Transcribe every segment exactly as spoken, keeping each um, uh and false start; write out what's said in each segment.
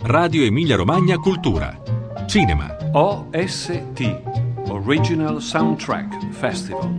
Radio Emilia Romagna Cultura. Cinema. O S T, Original Soundtrack Festival.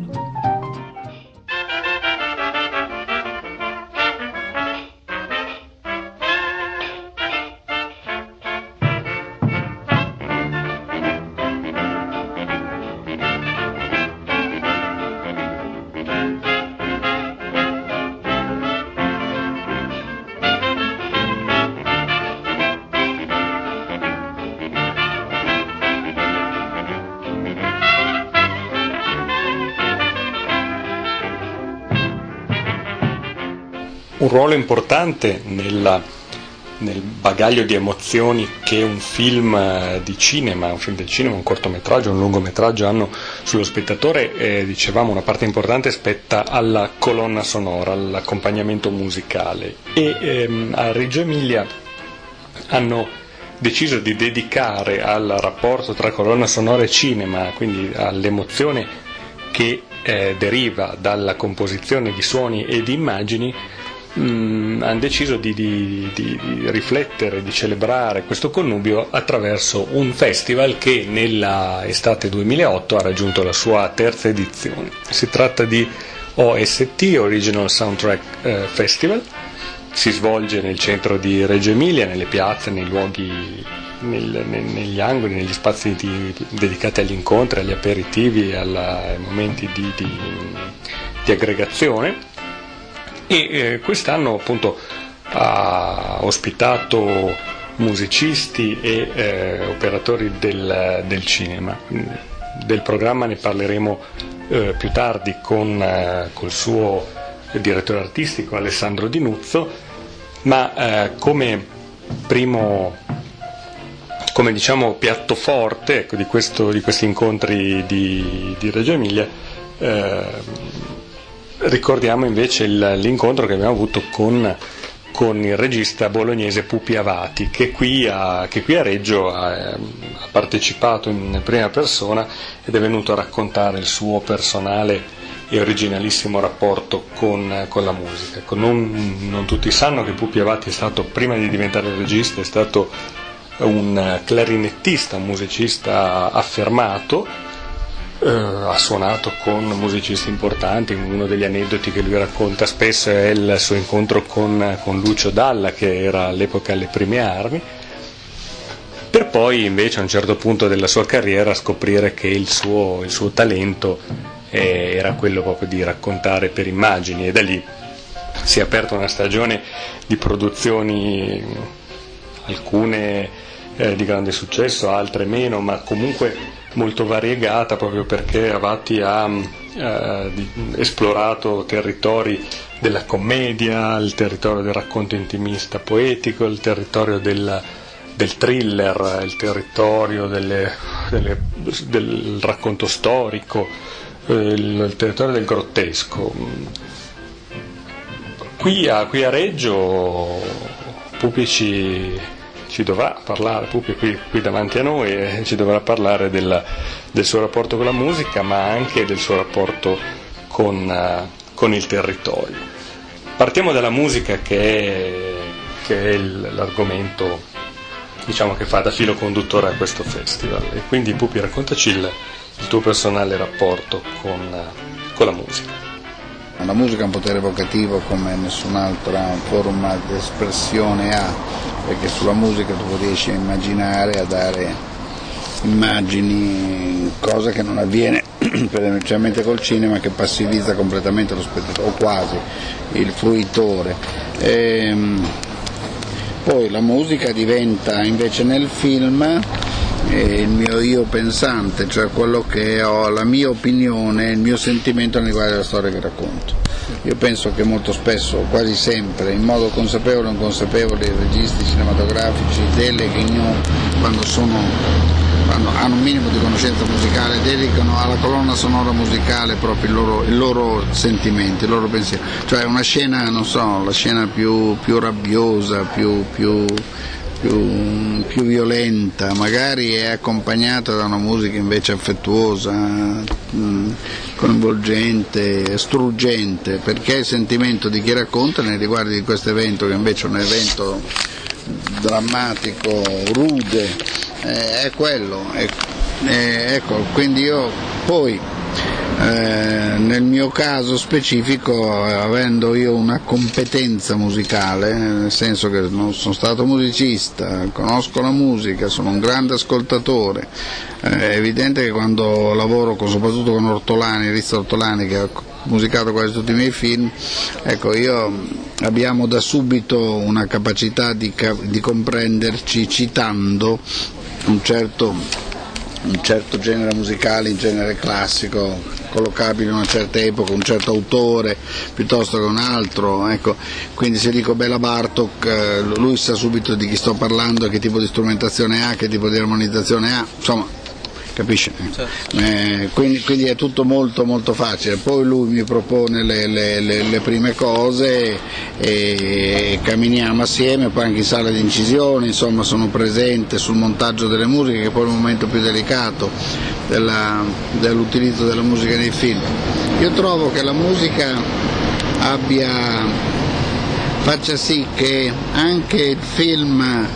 Un ruolo importante nella, nel bagaglio di emozioni che un film di cinema, un film del cinema, un cortometraggio, un lungometraggio hanno sullo spettatore, eh, dicevamo una parte importante spetta alla colonna sonora, all'accompagnamento musicale, e ehm, a Reggio Emilia hanno deciso di dedicare al rapporto tra colonna sonora e cinema, quindi all'emozione che eh, deriva dalla composizione di suoni e di immagini, Mm, hanno deciso di, di, di, di riflettere, di celebrare questo connubio attraverso un festival che nella estate duemilaotto ha raggiunto la sua terza edizione. Si tratta di O S T, Original Soundtrack eh, Festival. Si svolge nel centro di Reggio Emilia, nelle piazze, nei luoghi, nel, nel, negli angoli, negli spazi di, dedicati agli incontri, agli aperitivi, alla, ai momenti di, di, di aggregazione. E eh, quest'anno appunto ha ospitato musicisti e eh, operatori del, del cinema. Del programma ne parleremo eh, più tardi con eh, col suo direttore artistico Alessandro Di Nuzzo, ma eh, come primo, come diciamo piatto forte, ecco, di, questo, di questi incontri di, di Reggio Emilia, eh, ricordiamo invece il, l'incontro che abbiamo avuto con, con il regista bolognese Pupi Avati, che qui a, che qui a Reggio ha, ha partecipato in prima persona ed è venuto a raccontare il suo personale e originalissimo rapporto con, con la musica. Ecco, non, non tutti sanno che Pupi Avati è stato, prima di diventare regista, è stato un clarinettista, un musicista affermato. Uh, ha suonato con musicisti importanti. Uno degli aneddoti che lui racconta spesso è il suo incontro con, con Lucio Dalla, che era all'epoca alle prime armi, per poi invece a un certo punto della sua carriera scoprire che il suo, il suo talento eh, era quello proprio di raccontare per immagini, e da lì si è aperta una stagione di produzioni, alcune eh, di grande successo, altre meno, ma comunque molto variegata, proprio perché Avati ha eh, di, esplorato territori della commedia, il territorio del racconto intimista poetico, il territorio del, del thriller, il territorio delle, delle, del racconto storico, eh, il, il territorio del grottesco. Qui a, qui a Reggio Pupi ci ci dovrà parlare, Pupi qui, qui davanti a noi, e ci dovrà parlare del, del suo rapporto con la musica, ma anche del suo rapporto con, uh, con il territorio. Partiamo dalla musica, che è, che è il, l'argomento, diciamo, che fa da filo conduttore a questo festival, e quindi Pupi, raccontaci il, il tuo personale rapporto con, uh, con la musica. La musica ha un potere evocativo come nessun'altra forma di espressione ha, perché sulla musica tu riesci a immaginare, a dare immagini, cosa che non avviene specialmente col cinema, che passivizza completamente lo spettatore, o quasi, il fruitore. E poi la musica diventa invece nel film il mio io pensante, cioè quello che ho, la mia opinione, il mio sentimento nei riguardo della storia che racconto. Io penso che molto spesso, quasi sempre, in modo consapevole o inconsapevole, i registi cinematografici delegano, quando sono, quando hanno un minimo di conoscenza musicale, dedicano alla colonna sonora musicale proprio il loro, il loro sentimento, il loro pensiero. Cioè una scena, non so, la scena più, più rabbiosa, più, più Più, più violenta, magari è accompagnata da una musica invece affettuosa, mh, coinvolgente, struggente, perché il sentimento di chi racconta nei riguardi di questo evento, che invece è un evento drammatico, rude, eh, è quello, è, è, ecco, quindi io poi Eh, nel mio caso specifico, avendo io una competenza musicale, nel senso che non sono stato musicista, conosco la musica, sono un grande ascoltatore, eh, è evidente che quando lavoro con, soprattutto con Ortolani, Rizzo Ortolani, che ha musicato quasi tutti i miei film, ecco, io abbiamo da subito una capacità di, di comprenderci citando un certo, un certo genere musicale, in genere classico, collocabile in una certa epoca, un certo autore piuttosto che un altro, ecco. Quindi se dico Bela Bartok, lui sa subito di chi sto parlando, che tipo di strumentazione ha, che tipo di armonizzazione ha, insomma, capisce? Certo. Eh, quindi, quindi è tutto molto molto facile. Poi lui mi propone le, le, le, le prime cose e camminiamo assieme, poi anche in sala di incisione, insomma, sono presente sul montaggio delle musiche, che poi è il momento più delicato della, dell'utilizzo della musica nei film. Io trovo che la musica abbia faccia sì che anche il film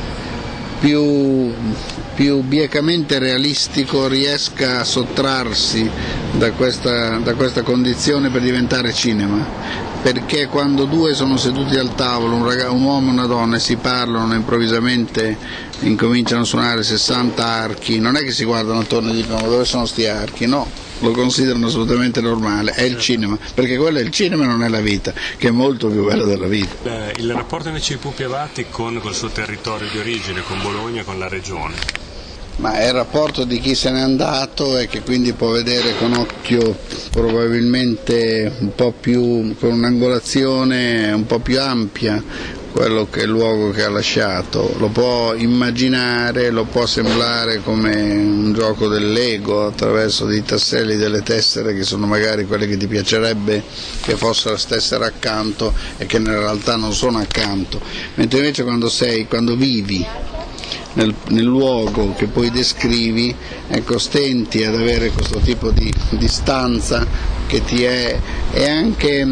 più più biecamente realistico riesca a sottrarsi da questa, da questa condizione per diventare cinema, perché quando due sono seduti al tavolo, un, ragazzo, un uomo e una donna, e si parlano, improvvisamente incominciano a suonare sessanta archi, non è che si guardano attorno e dicono dove sono sti archi, no, lo considerano assolutamente normale, è il cinema, perché quello è il cinema e non è la vita, che è molto più bello della vita. Il rapporto invece di Pupi Avati con col suo territorio di origine, con Bologna, con la regione? Ma è il rapporto di chi se n'è andato e che quindi può vedere con occhio probabilmente un po' più, con un'angolazione un po' più ampia, quello che è il luogo che ha lasciato, lo può immaginare, lo può sembrare come un gioco del Lego attraverso dei tasselli, delle tessere che sono magari quelle che ti piacerebbe che fossero stessero accanto e che in realtà non sono accanto, mentre invece quando sei, quando vivi Nel, nel luogo che poi descrivi, ecco, stenti ad avere questo tipo di distanza che ti è, e anche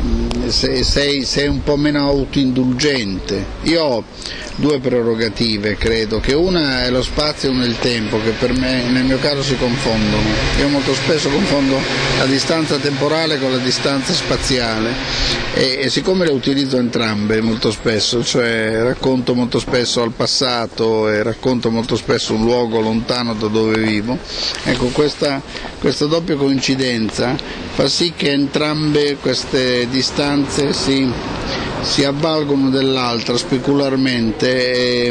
se, sei, sei un po' meno autoindulgente. Io ho due prerogative, credo, che una è lo spazio e una è il tempo, che per me nel mio caso si confondono. Io molto spesso confondo la distanza temporale con la distanza spaziale e, e siccome le utilizzo entrambe molto spesso, cioè racconto molto spesso al passato e racconto molto spesso un luogo lontano da dove vivo, ecco, questa, questa doppia coincidenza fa sì che entrambe queste distanze si, si avvalgono dell'altra specularmente e,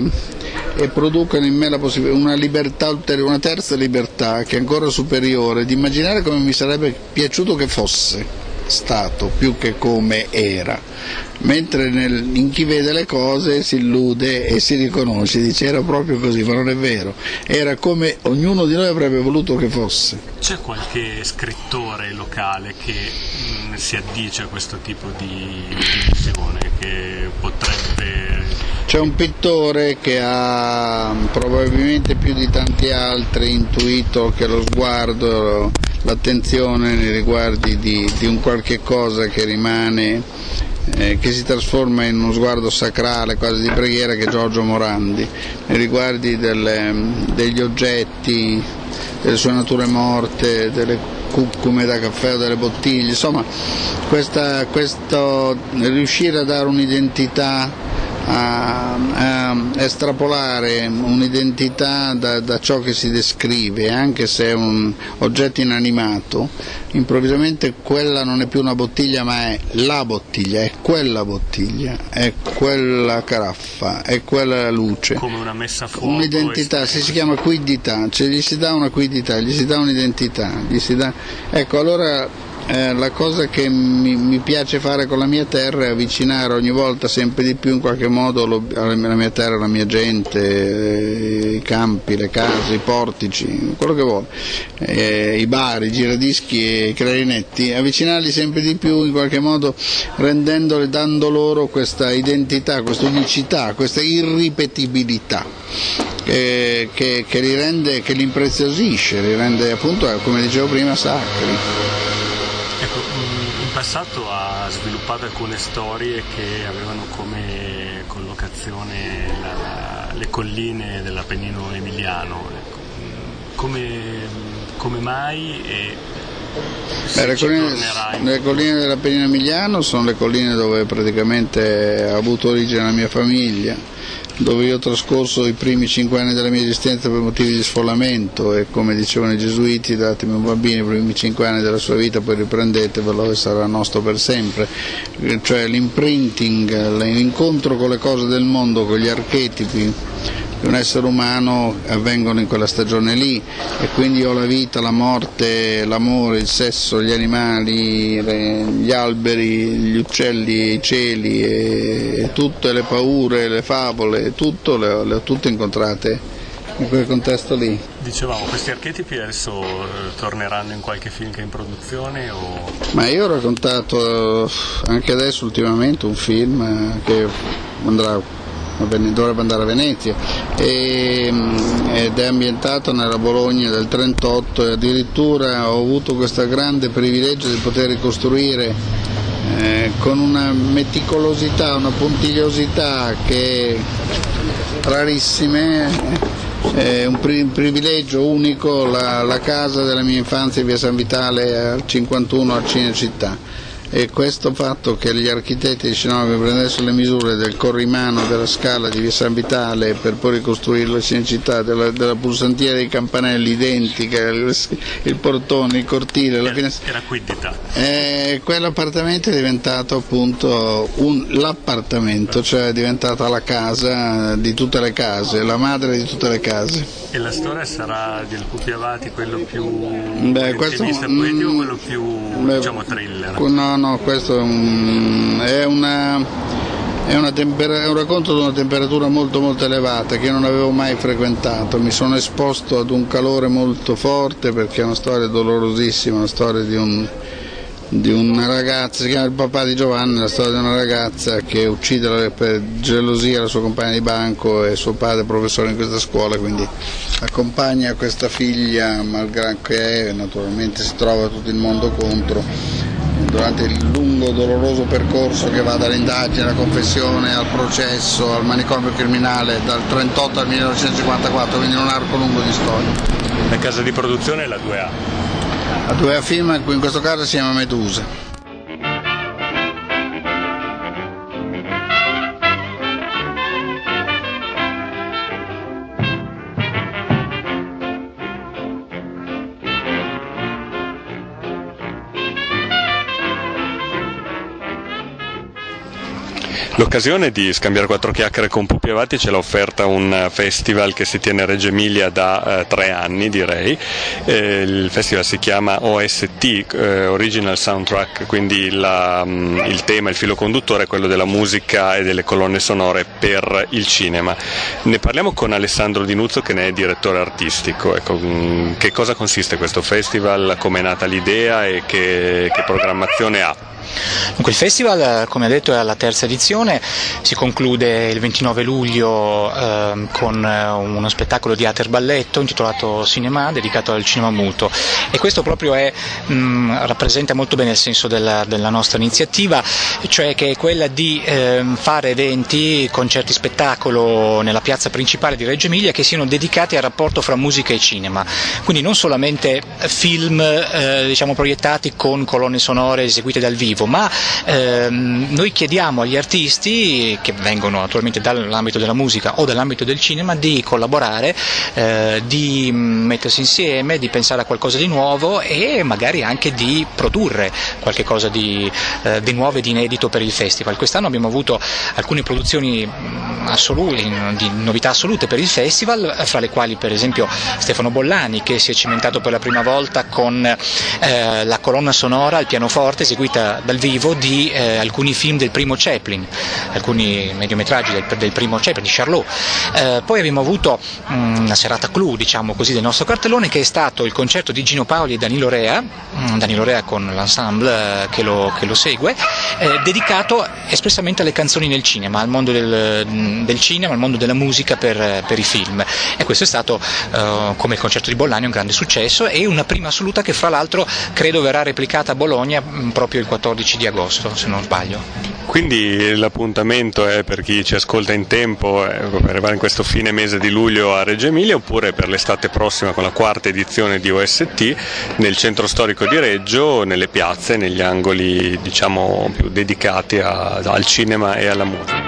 e producono in me la possibilità, una libertà ulteriore, una terza libertà che è ancora superiore, di immaginare come mi sarebbe piaciuto che fosse stato più che come era, mentre nel, in chi vede le cose si illude e si riconosce, dice era proprio così, ma non è vero, era come ognuno di noi avrebbe voluto che fosse. C'è qualche scrittore locale che mh, si addice a questo tipo di, di visione, che potrebbe... C'è un pittore che ha probabilmente più di tanti altri intuito che lo sguardo, l'attenzione nei riguardi di, di un qualche cosa che rimane, eh, che si trasforma in uno sguardo sacrale, quasi di preghiera, che è Giorgio Morandi, nei riguardi delle, degli oggetti, delle sue nature morte, delle cucume da caffè o delle bottiglie, insomma, questa, questo riuscire a dare un'identità, a, a estrapolare un'identità da, da ciò che si descrive, anche se è un oggetto inanimato, improvvisamente quella non è più una bottiglia ma è la bottiglia, è quella bottiglia, è quella caraffa, è quella luce. Come una messa a fuoco. Un'identità, si, si chiama quiddità, cioè gli si dà una quiddità, gli si dà un'identità, gli si dà... Ecco, allora... Eh, la cosa che mi, mi piace fare con la mia terra è avvicinare ogni volta sempre di più in qualche modo lo, la mia terra, la mia gente, eh, i campi, le case, i portici, quello che vuole, eh, i bar, i giradischi e i clarinetti, avvicinarli sempre di più in qualche modo, rendendoli, dando loro questa identità, questa unicità, questa irripetibilità che, che, che li rende, che li impreziosisce, li rende appunto, come dicevo prima, sacri. In passato ha sviluppato alcune storie che avevano come collocazione produzione la, le colline dell'Appennino emiliano. Come, come mai e Beh, le, colline, le colline dell'Appennino emiliano sono le colline dove praticamente ha avuto origine la mia famiglia, dove io ho trascorso i primi cinque anni della mia esistenza per motivi di sfollamento, e come dicevano i gesuiti: datemi un bambino i primi cinque anni della sua vita, poi riprendetevelo e sarà nostro per sempre. Cioè l'imprinting, l'incontro con le cose del mondo, con gli archetipi di un essere umano avvengono in quella stagione lì, e quindi ho la vita, la morte, l'amore, il sesso, gli animali, gli alberi, gli uccelli, i cieli, e tutte le paure, le favole, tutto le ho, le ho tutte incontrate in quel contesto lì. Dicevamo, questi archetipi adesso torneranno in qualche film che è in produzione o... Ma io ho raccontato anche adesso ultimamente un film che andrà dovrebbe andare a Venezia, e, ed è ambientato nella Bologna del trentotto, e addirittura ho avuto questo grande privilegio di poter ricostruire eh, con una meticolosità, una puntigliosità che rarissime, è un, pri- un privilegio unico, la, la casa della mia infanzia in via San Vitale al cinquantuno a Cinecittà. E questo fatto che gli architetti di scenografi prendessero le misure del corrimano della scala di via San Vitale per poi ricostruire la Cinecittà, della, della pulsantiera dei campanelli identica, il, il portone, il cortile, la finestra, era quiddità. E quell'appartamento è diventato appunto un, l'appartamento, cioè è diventata la casa di tutte le case, la madre di tutte le case. E la storia sarà del Pupi Avati quello più beh, questo, poetico o quello più beh, diciamo thriller? No, no, questo è, un, è, una, è, una tempera, è un racconto di una temperatura molto molto elevata che io non avevo mai frequentato. Mi sono esposto ad un calore molto forte perché è una storia dolorosissima, una storia di un di una ragazza, si chiama Il papà di Giovanni, la storia di una ragazza che uccide per gelosia la sua compagna di banco, e suo padre è professore in questa scuola, quindi accompagna questa figlia malgrado che è, naturalmente si trova tutto il mondo contro durante il lungo doloroso percorso che va dall'indagine alla confessione al processo al manicomio criminale dal trentotto al millenovecentocinquantaquattro, quindi un arco lungo di storia. La casa di produzione è la due A. La due A Film, in questo caso si chiama Medusa. L'occasione di scambiare quattro chiacchiere con Pupi Avati ce l'ha offerta un festival che si tiene a Reggio Emilia da eh, tre anni direi. Eh, il festival si chiama O S T, eh, Original Soundtrack, quindi la, mh, il tema, il filo conduttore è quello della musica e delle colonne sonore per il cinema. Ne parliamo con Alessandro Di Nuzzo che ne è direttore artistico. Ecco, mh, che cosa consiste questo festival, come è nata l'idea e che, che programmazione ha? Dunque, il festival, come ha detto, è alla terza edizione, si conclude il ventinove luglio eh, con uno spettacolo di Ater Balletto intitolato Cinema, dedicato al cinema muto, e questo proprio è, mh, rappresenta molto bene il senso della, della nostra iniziativa, cioè che è quella di eh, fare eventi, concerti spettacolo nella piazza principale di Reggio Emilia che siano dedicati al rapporto fra musica e cinema, quindi non solamente film eh, diciamo proiettati con colonne sonore eseguite dal vivo, ma ehm, noi chiediamo agli artisti che vengono naturalmente dall'ambito della musica o dall'ambito del cinema di collaborare, eh, di mettersi insieme, di pensare a qualcosa di nuovo e magari anche di produrre qualche cosa di, eh, di nuovo e di inedito per il festival. Quest'anno abbiamo avuto alcune produzioni assolute, di novità assolute per il festival, fra le quali per esempio Stefano Bollani, che si è cimentato per la prima volta con eh, la colonna sonora al pianoforte eseguita dal vivo di eh, alcuni film del primo Chaplin, alcuni mediometraggi del, del primo Chaplin, di Charlot. Eh, poi abbiamo avuto mh, una serata clou, diciamo così, del nostro cartellone, che è stato il concerto di Gino Paoli e Danilo Rea, mh, Danilo Rea con l'ensemble eh, che, lo, che lo segue, eh, dedicato espressamente alle canzoni nel cinema, al mondo del, del cinema, al mondo della musica per, per i film. E questo è stato, eh, come il concerto di Bollani, un grande successo e una prima assoluta che fra l'altro credo verrà replicata a Bologna mh, proprio il quattordici di agosto, se non sbaglio. Quindi l'appuntamento è per chi ci ascolta in tempo, per arrivare in questo fine mese di luglio a Reggio Emilia, oppure per l'estate prossima con la quarta edizione di O S T nel centro storico di Reggio, nelle piazze, negli angoli diciamo più dedicati a, al cinema e alla musica.